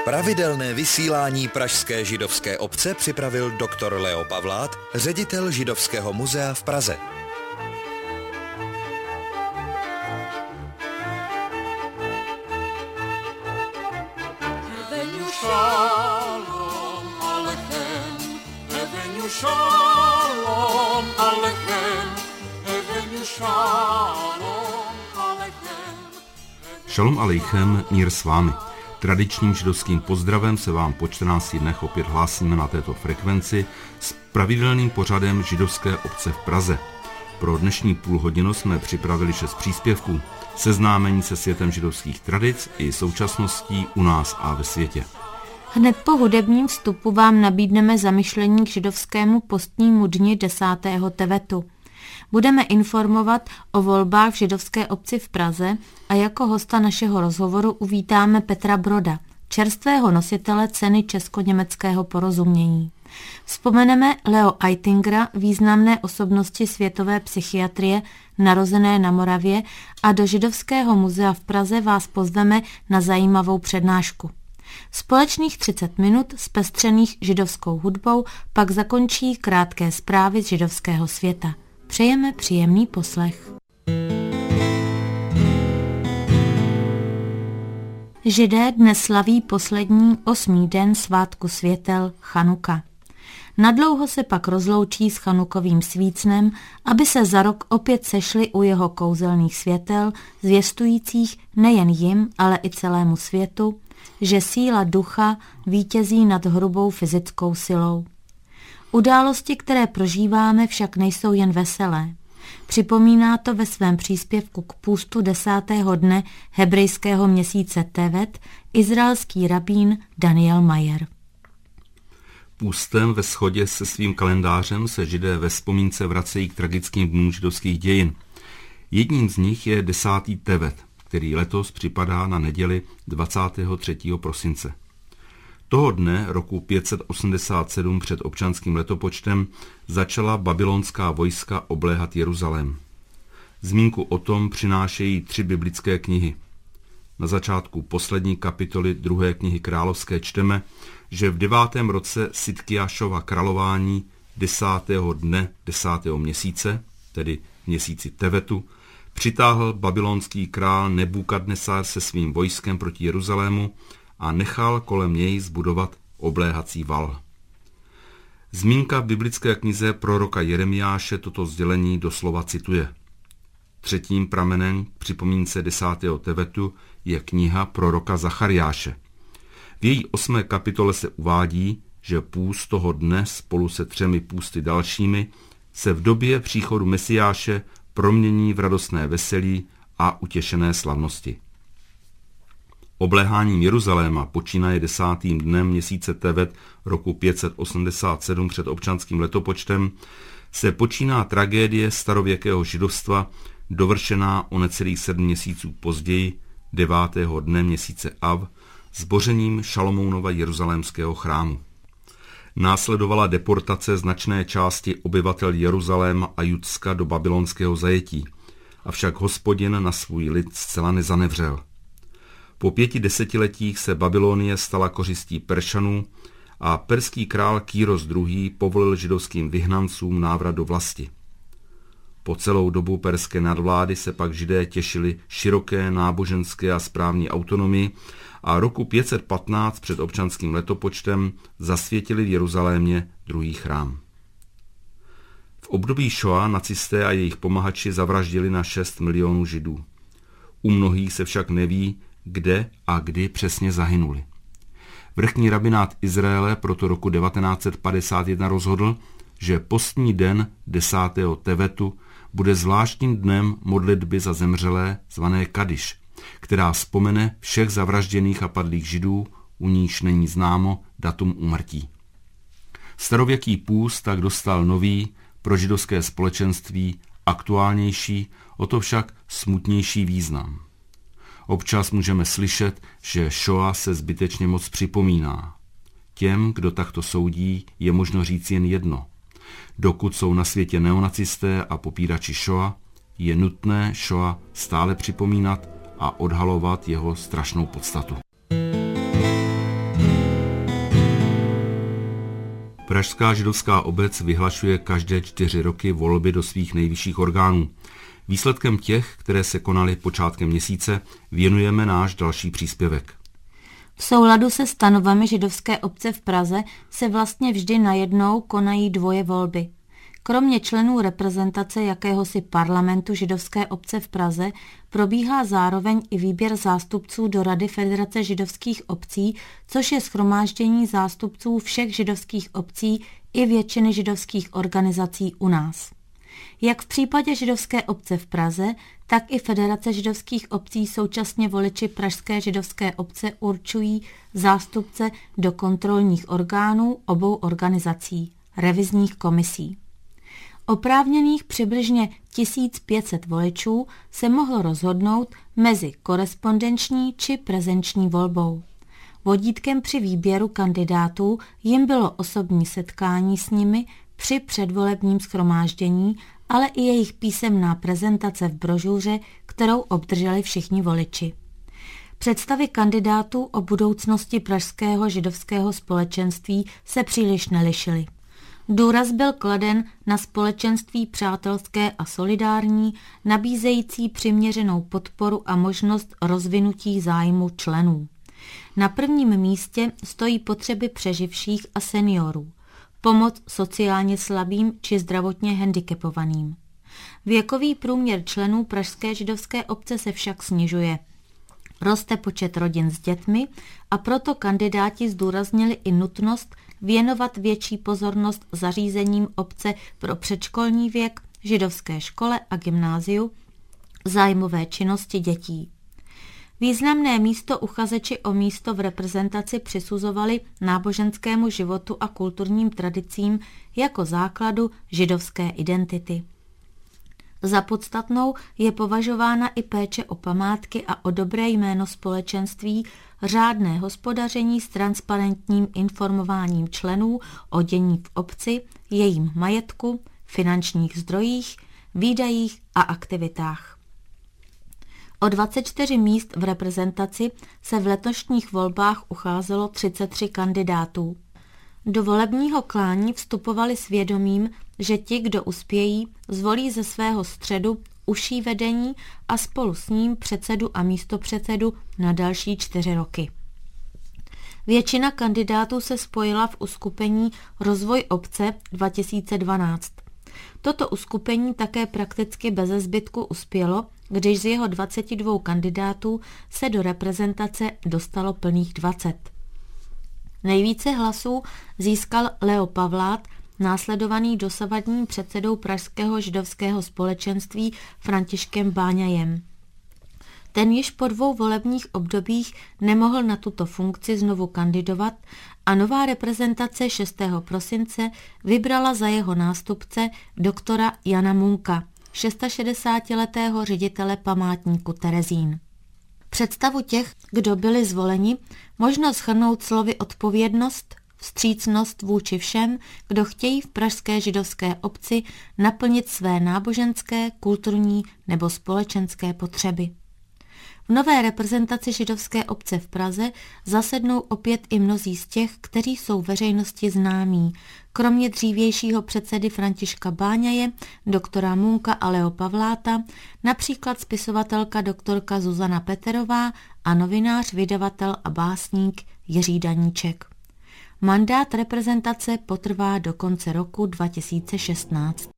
Pravidelné vysílání pražské židovské obce připravil doktor Leo Pavlát, ředitel Židovského muzea v Praze. Šalom alejchem, mír s vámi. Tradičním židovským pozdravem se vám po 14 dnech opět hlásíme na této frekvenci s pravidelným pořadem Židovské obce v Praze. Pro dnešní půlhodinu jsme připravili 6 příspěvků, seznámení se světem židovských tradic i současností u nás a ve světě. Hned po hudebním vstupu vám nabídneme zamyšlení k židovskému postnímu dni 10. Tevetu. Budeme informovat o volbách v židovské obci v Praze a jako hosta našeho rozhovoru uvítáme Petra Broda, čerstvého nositele ceny česko-německého porozumění. Vzpomeneme Leo Eitingera, významné osobnosti světové psychiatrie, narozené na Moravě, a do Židovského muzea v Praze vás pozveme na zajímavou přednášku. Společných 30 minut zpestřených židovskou hudbou pak zakončí krátké zprávy z židovského světa. Přejeme příjemný poslech. Židé dnes slaví poslední 8. den svátku světel Chanuka. Nadlouho se pak rozloučí s chanukovým svícnem, aby se za rok opět sešli u jeho kouzelných světel, zvěstujících nejen jim, ale i celému světu, že síla ducha vítězí nad hrubou fyzickou silou. Události, které prožíváme, však nejsou jen veselé. Připomíná to ve svém příspěvku k půstu 10. dne hebrejského měsíce Tevet izraelský rabín Daniel Mayer. Půstem ve shodě se svým kalendářem se Židé ve vzpomínce vracejí k tragickým dnům židovských dějin. Jedním z nich je 10. Tevet, který letos připadá na neděli 23. prosince. Toho dne roku 587 před občanským letopočtem začala babylonská vojska obléhat Jeruzalém. Zmínku o tom přinášejí 3 biblické knihy. Na začátku poslední kapitoly 2. knihy královské čteme, že v 9. roce Sidkiášova králování 10. dne 10. měsíce, tedy měsíci Tevetu, přitáhl babylonský král Nebukadnesar se svým vojskem proti Jeruzalému a nechal kolem něj zbudovat obléhací val. Zmínka v biblické knize proroka Jeremiáše toto sdělení doslova cituje. Třetím pramenem k připomínce 10. Tevetu je kniha proroka Zachariáše. V její 8. kapitole se uvádí, že půst toho dne spolu se 3 půsty dalšími se v době příchodu Mesiáše promění v radostné veselí a utěšené slavnosti. Obléháním Jeruzaléma počínaje 10. dnem měsíce Tevet roku 587 před občanským letopočtem se počíná tragédie starověkého židovstva, dovršená o necelých 7 měsíců později, 9. dne měsíce Av, zbořením Šalomounova jeruzalémského chrámu. Následovala deportace značné části obyvatel Jeruzaléma a Judska do babylonského zajetí, avšak Hospodin na svůj lid zcela nezanevřel. Po 5 desetiletích se Babylonie stala kořistí Peršanů a perský král Kýros II. Povolil židovským vyhnancům návrat do vlasti. Po celou dobu perské nadvlády se pak Židé těšili široké náboženské a správní autonomii a roku 515 před občanským letopočtem zasvětili v Jeruzalémě druhý chrám. V období Šoa nacisté a jejich pomahači zavraždili na 6 milionů Židů. U mnohých se však neví, kde a kdy přesně zahynuli. Vrchní rabinát Izraele proto roku 1951 rozhodl, že postní den 10. Tevetu bude zvláštním dnem modlitby za zemřelé zvané Kadiš, která vzpomene všech zavražděných a padlých Židů, u níž není známo datum úmrtí. Starověký půst tak dostal nový, pro židovské společenství aktuálnější, o to však smutnější význam. Občas můžeme slyšet, že Šoa se zbytečně moc připomíná. Těm, kdo takto soudí, je možno říct jen jedno. Dokud jsou na světě neonacisté a popírači Šoa, je nutné Šoa stále připomínat a odhalovat jeho strašnou podstatu. Pražská židovská obec vyhlašuje každé 4 roky volby do svých nejvyšších orgánů. Výsledkem těch, které se konaly počátkem měsíce, věnujeme náš další příspěvek. V souladu se stanovami židovské obce v Praze se vlastně vždy najednou konají 2 volby. Kromě členů reprezentace jakéhosi parlamentu židovské obce v Praze probíhá zároveň i výběr zástupců do Rady Federace židovských obcí, což je shromáždění zástupců všech židovských obcí i většiny židovských organizací u nás. Jak v případě židovské obce v Praze, tak i Federace židovských obcí současně voliči Pražské židovské obce určují zástupce do kontrolních orgánů obou organizací, revizních komisí. Oprávněných přibližně 1500 voličů se mohlo rozhodnout mezi korespondenční či prezenční volbou. Vodítkem při výběru kandidátů jim bylo osobní setkání s nimi při předvolebním shromáždění, ale i jejich písemná prezentace v brožuře, kterou obdrželi všichni voliči. Představy kandidátů o budoucnosti pražského židovského společenství se příliš nelišily. Důraz byl kladen na společenství přátelské a solidární, nabízející přiměřenou podporu a možnost rozvinutí zájmu členů. Na prvním místě stojí potřeby přeživších a seniorů, pomoc sociálně slabým či zdravotně handicapovaným. Věkový průměr členů Pražské židovské obce se však snižuje. Roste počet rodin s dětmi a proto kandidáti zdůraznili i nutnost věnovat větší pozornost zařízením obce pro předškolní věk, židovské škole a gymnáziu, zájmové činnosti dětí. Významné místo uchazeči o místo v reprezentaci přisuzovali náboženskému životu a kulturním tradicím jako základu židovské identity. Za podstatnou je považována i péče o památky a o dobré jméno společenství, řádné hospodaření s transparentním informováním členů o dění v obci, jejím majetku, finančních zdrojích, výdajích a aktivitách. O 24 míst v reprezentaci se v letošních volbách ucházelo 33 kandidátů. Do volebního klání vstupovali s vědomím, že ti, kdo uspějí, zvolí ze svého středu užší vedení a spolu s ním předsedu a místopředsedu na další 4 roky. Většina kandidátů se spojila v uskupení Rozvoj obce 2012. Toto uskupení také prakticky beze zbytku uspělo, když z jeho 22 kandidátů se do reprezentace dostalo plných 20. Nejvíce hlasů získal Leo Pavlát, následovaný dosavadním předsedou Pražského židovského společenství Františkem Báňajem. Ten již po 2 volebních obdobích nemohl na tuto funkci znovu kandidovat a nová reprezentace 6. prosince vybrala za jeho nástupce doktora Jana Munka, 66letého ředitele památníku Terezín. Představu těch, kdo byli zvoleni, možno shrnout slovy odpovědnost, vstřícnost vůči všem, kdo chtějí v pražské židovské obci naplnit své náboženské, kulturní nebo společenské potřeby. V nové reprezentaci židovské obce v Praze zasednou opět i mnozí z těch, kteří jsou veřejnosti známí, kromě dřívějšího předsedy Františka Báňaje, doktora Munka a Leo Pavláta, například spisovatelka doktorka Zuzana Peterová a novinář, vydavatel a básník Jiří Daníček. Mandát reprezentace potrvá do konce roku 2016.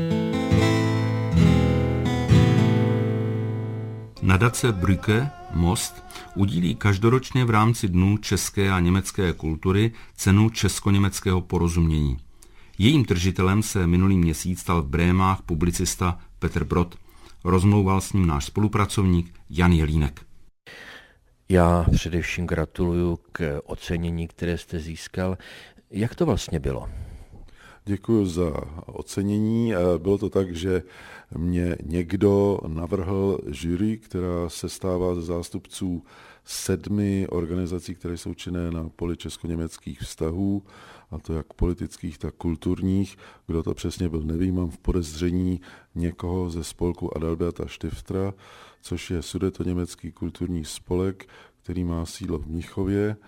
Nadace Brücke, Most, udílí každoročně v rámci Dnů české a německé kultury cenu česko-německého porozumění. Jejím držitelem se minulý měsíc stal v Brémách publicista Petr Brod. Rozmlouval s ním náš spolupracovník Jan Jelínek. Já především gratuluju k ocenění, které jste získal. Jak to vlastně bylo? Děkuji za ocenění. Bylo to tak, že mě někdo navrhl jury, která se stává ze zástupců 7 organizací, které jsou činné na poli česko-německých vztahů, a to jak politických, tak kulturních. Kdo to přesně byl, nevím, mám v podezření někoho ze spolku Adalberta Stiftera, což je sudetoněmecký kulturní spolek, který má sídlo v Mnichově.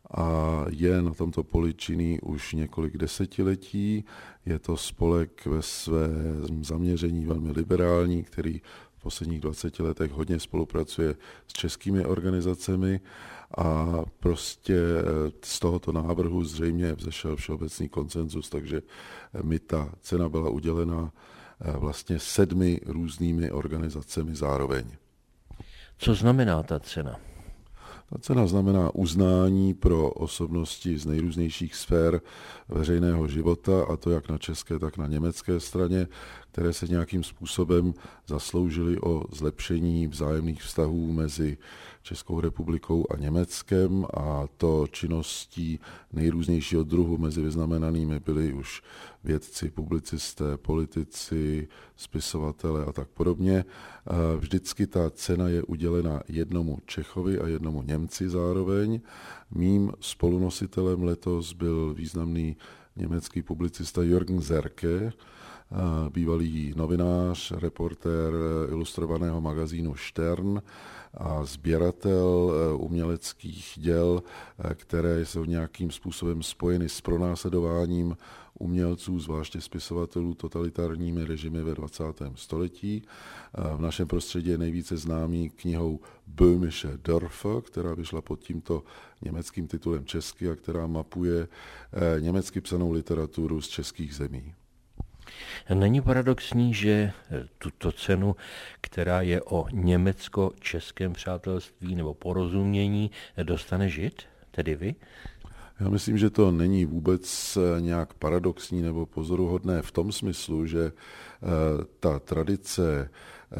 a je na tomto poli činný už několik desetiletí. Je to spolek ve svém zaměření velmi liberální, který v posledních 20 letech hodně spolupracuje s českými organizacemi a prostě z tohoto návrhu zřejmě vzešel všeobecný konsenzus, takže mi ta cena byla udělena vlastně 7 různými organizacemi zároveň. Co znamená ta cena? Ta cena znamená uznání pro osobnosti z nejrůznějších sfér veřejného života, a to jak na české, tak na německé straně, které se nějakým způsobem zasloužily o zlepšení vzájemných vztahů mezi Českou republikou a Německem, a to činností nejrůznějšího druhu. Mezi vyznamenanými byli už vědci, publicisté, politici, spisovatelé a tak podobně. Vždycky ta cena je udělena jednomu Čechovi a jednomu Němci zároveň. Mým spolunositelem letos byl významný německý publicista Jürgen Serke, bývalý novinář, reportér ilustrovaného magazínu Stern a sběratel uměleckých děl, které jsou nějakým způsobem spojeny s pronásledováním umělců, zvláště spisovatelů, totalitárními režimy ve 20. století. V našem prostředí je nejvíce známý knihou Böhmische Dörfer, která vyšla pod tímto německým titulem česky a která mapuje německy psanou literaturu z českých zemí. Není paradoxní, že tuto cenu, která je o německo-českém přátelství nebo porozumění, dostane Žid, tedy vy? Já myslím, že to není vůbec nějak paradoxní nebo pozoruhodné v tom smyslu, že ta tradice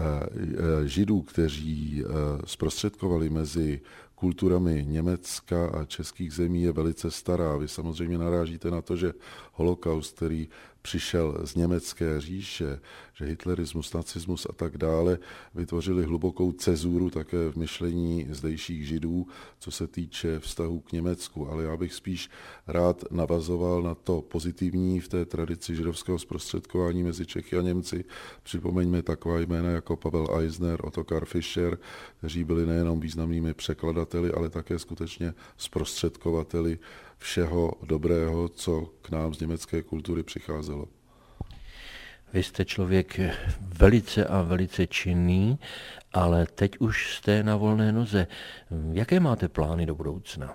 Židů, kteří zprostředkovali mezi kulturami Německa a českých zemí, je velice stará. Vy samozřejmě narážíte na to, že holokaust, který přišel z německé říše, že hitlerismus, nacismus a tak dále vytvořili hlubokou cezuru také v myšlení zdejších Židů, co se týče vztahu k Německu. Ale já bych spíš rád navazoval na to pozitivní v té tradici židovského zprostředkování mezi Čechy a Němci. Připomeňme taková jména jako Pavel Eisner, Ottokar Fischer, kteří byli nejenom významnými překladateli, ale také skutečně zprostředkovateli všeho dobrého, co k nám z německé kultury přicházelo. Vy jste člověk velice a velice činný, ale teď už jste na volné noze. Jaké máte plány do budoucna?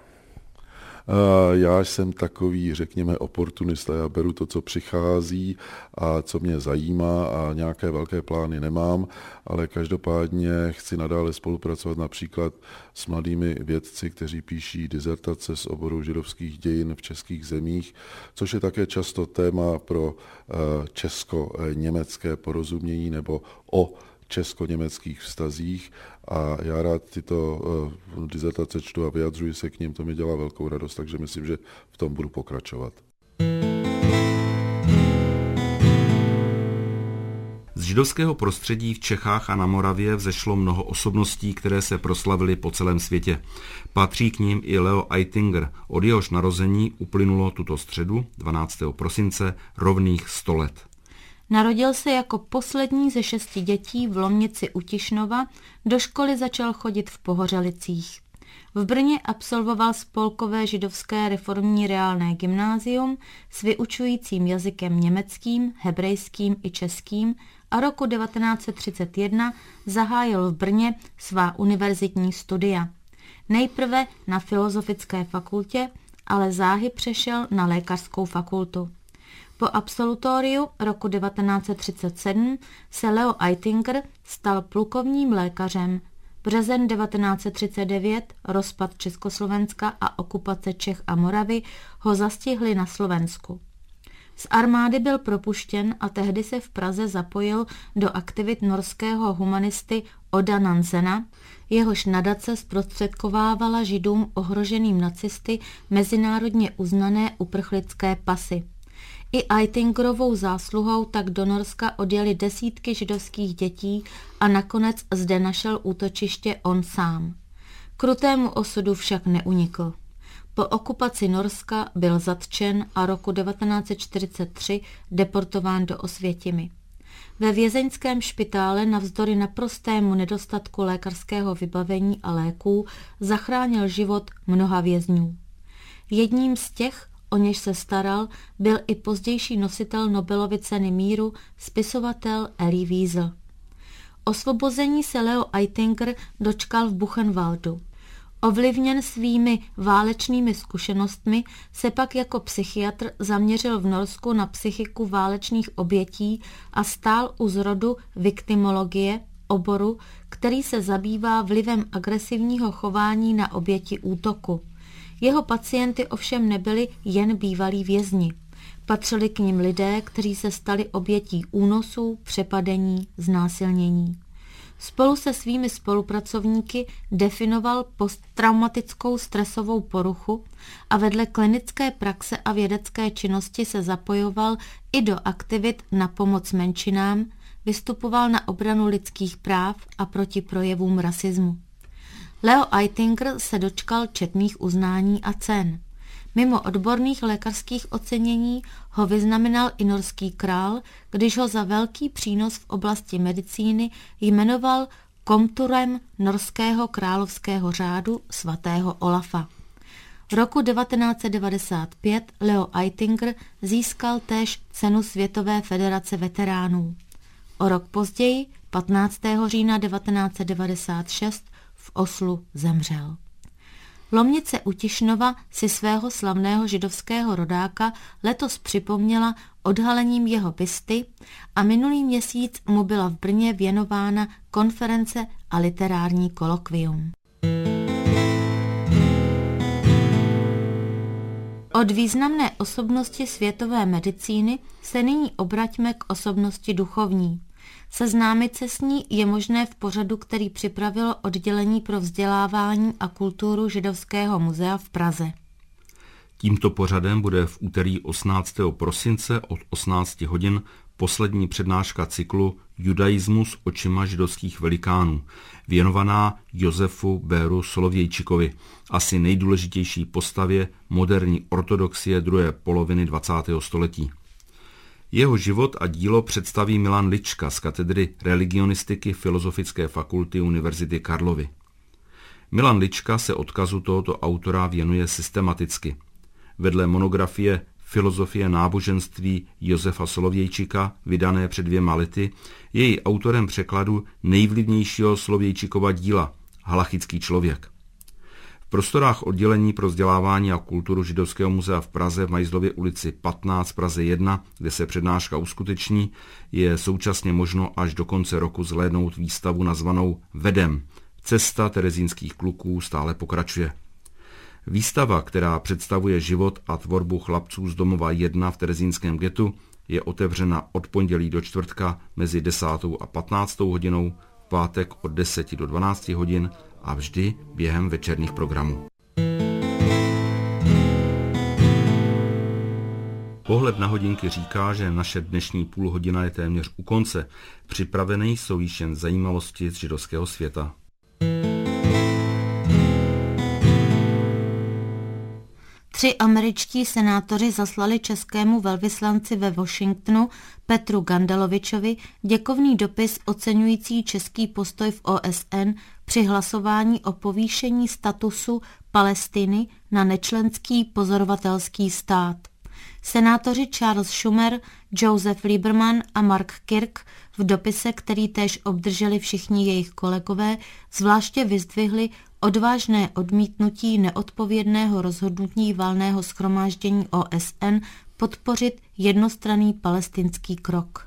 Já jsem takový, řekněme, oportunista. Já beru to, co přichází a co mě zajímá, a nějaké velké plány nemám, ale každopádně chci nadále spolupracovat například s mladými vědci, kteří píší dizertace z oboru židovských dějin v českých zemích, což je také často téma pro česko-německé porozumění nebo o česko-německých vztazích, a já rád tyto dizertace čtu a vyjadřuji se k nim, to mi dělá velkou radost, takže myslím, že v tom budu pokračovat. Z židovského prostředí v Čechách a na Moravě vzešlo mnoho osobností, které se proslavily po celém světě. Patří k nim i Leo Eitinger, od jehož narození uplynulo tuto středu, 12. prosince, rovných 100 let. Narodil se jako poslední ze 6 dětí v Lomnici u Tišnova, do školy začal chodit v Pohořelicích. V Brně absolvoval spolkové židovské reformní reálné gymnázium s vyučujícím jazykem německým, hebrejským i českým a roku 1931 zahájil v Brně svá univerzitní studia. Nejprve na Filozofické fakultě, ale záhy přešel na Lékařskou fakultu. Po absolutoriu roku 1937 se Leo Eitinger stal plukovním lékařem. Březen 1939, rozpad Československa a okupace Čech a Moravy ho zastihly na Slovensku. Z armády byl propuštěn a tehdy se v Praze zapojil do aktivit norského humanisty Oda Nansena, jehož nadace zprostředkovávala Židům ohroženým nacisty mezinárodně uznané uprchlické pasy. I Eitingerovou zásluhou tak do Norska odjeli desítky židovských dětí a nakonec zde našel útočiště on sám. Krutému osudu však neunikl. Po okupaci Norska byl zatčen a roku 1943 deportován do Osvětimi. Ve vězeňském špitále navzdory naprostému nedostatku lékařského vybavení a léků zachránil život mnoha vězňů. Jedním z těch, o něž se staral, byl i pozdější nositel Nobelovy ceny míru, spisovatel Elie Wiesel. Osvobození se Leo Aitinger dočkal v Buchenwaldu. Ovlivněn svými válečnými zkušenostmi se pak jako psychiatr zaměřil v Norsku na psychiku válečných obětí a stál u zrodu viktimologie, oboru, který se zabývá vlivem agresivního chování na oběti útoku. Jeho pacienty ovšem nebyli jen bývalí vězni. Patřili k nim lidé, kteří se stali obětí únosů, přepadení, znásilnění. Spolu se svými spolupracovníky definoval posttraumatickou stresovou poruchu a vedle klinické praxe a vědecké činnosti se zapojoval i do aktivit na pomoc menšinám, vystupoval na obranu lidských práv a proti projevům rasismu. Leo Aitinger se dočkal četných uznání a cen. Mimo odborných lékařských ocenění ho vyznamenal i norský král, když ho za velký přínos v oblasti medicíny jmenoval komturem norského královského řádu svatého Olafa. Roku 1995 Leo Aitinger získal též cenu Světové federace veteránů. O rok později, 15. října 1996, v Oslu zemřel. Lomnice u Tišnova si svého slavného židovského rodáka letos připomněla odhalením jeho busty a minulý měsíc mu byla v Brně věnována konference a literární kolokvium. Od významné osobnosti světové medicíny se nyní obraťme k osobnosti duchovní. Seznámit se s ní je možné v pořadu, který připravilo oddělení pro vzdělávání a kulturu Židovského muzea v Praze. Tímto pořadem bude v úterý 18. prosince od 18 hodin poslední přednáška cyklu Judaismus očima židovských velikánů, věnovaná Josefu Béru Solovějčikovi, asi nejdůležitější postavě moderní ortodoxie druhé poloviny 20. století. Jeho život a dílo představí Milan Lička z katedry religionistiky Filozofické fakulty Univerzity Karlovy. Milan Lička se odkazu tohoto autora věnuje systematicky. Vedle monografie Filozofie náboženství Josefa Solovějčika, vydané před 2 lety, je i autorem překladu nejvlivnějšího Solovějčikova díla Halachický člověk. V prostorách oddělení pro vzdělávání a kulturu Židovského muzea v Praze v Majzlově ulici 15 Praze 1, kde se přednáška uskuteční, je současně možno až do konce roku zhlédnout výstavu nazvanou Vedem. Cesta terezínských kluků stále pokračuje. Výstava, která představuje život a tvorbu chlapců z domova 1 v terezínském ghettu, je otevřena od pondělí do čtvrtka mezi 10. a 15. hodinou, v pátek od 10 do 12 hodin a vždy během večerních programů. Pohled na hodinky říká, že naše dnešní půlhodina je téměř u konce. Připravené jsou již jen zajímavosti z židovského světa. Tři američtí senátoři zaslali českému velvyslanci ve Washingtonu Petru Gandelovičovi děkovný dopis oceňující český postoj v OSN při hlasování o povýšení statusu Palestiny na nečlenský pozorovatelský stát. Senátoři Charles Schumer, Joseph Lieberman a Mark Kirk v dopise, který též obdrželi všichni jejich kolegové, zvláště vyzdvihli odvážné odmítnutí neodpovědného rozhodnutí valného shromáždění OSN podpořit jednostranný palestinský krok.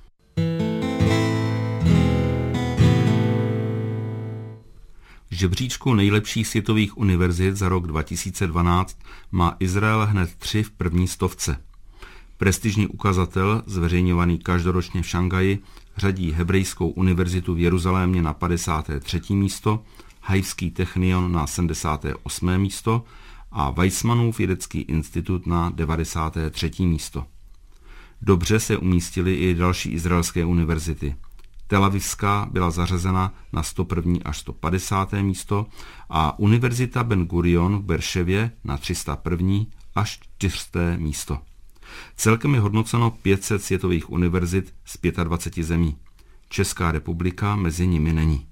V žebříčku nejlepších světových univerzit za rok 2012 má Izrael hned 3 v první 100. Prestižní ukazatel, zveřejňovaný každoročně v Šangaji, řadí Hebrejskou univerzitu v Jeruzalémě na 53. místo, Haifský technion na 78. místo a Weizmannův vědecký institut na 93. místo. Dobře se umístily i další izraelské univerzity. Tel Avivská byla zařazena na 101. až 150. místo a Univerzita Ben Gurion v Berševě na 301. až 400. místo. Celkem je hodnoceno 500 světových univerzit z 25 zemí. Česká republika mezi nimi není.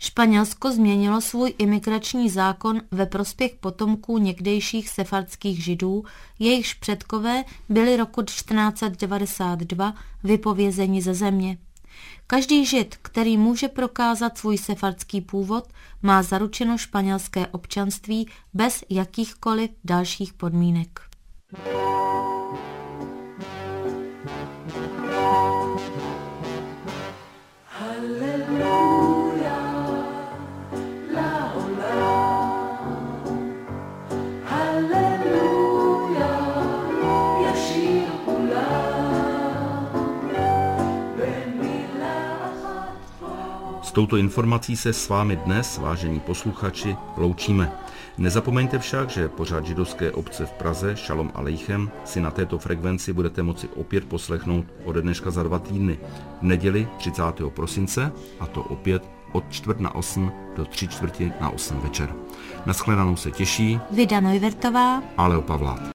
Španělsko změnilo svůj imigrační zákon ve prospěch potomků někdejších sefardských židů, jejichž předkové byli roku 1492 vypovězeni ze země. Každý žid, který může prokázat svůj sefardský původ, má zaručeno španělské občanství bez jakýchkoliv dalších podmínek. S touto informací se s vámi dnes, vážení posluchači, loučíme. Nezapomeňte však, že pořad židovské obce v Praze Šalom Aleichem si na této frekvenci budete moci opět poslechnout ode dneška za 2 týdny. V neděli 30. prosince, a to opět od 7:45 do 7:45 večer. Na shledanou se těší Vida Neuwirtová a Leo Pavlát.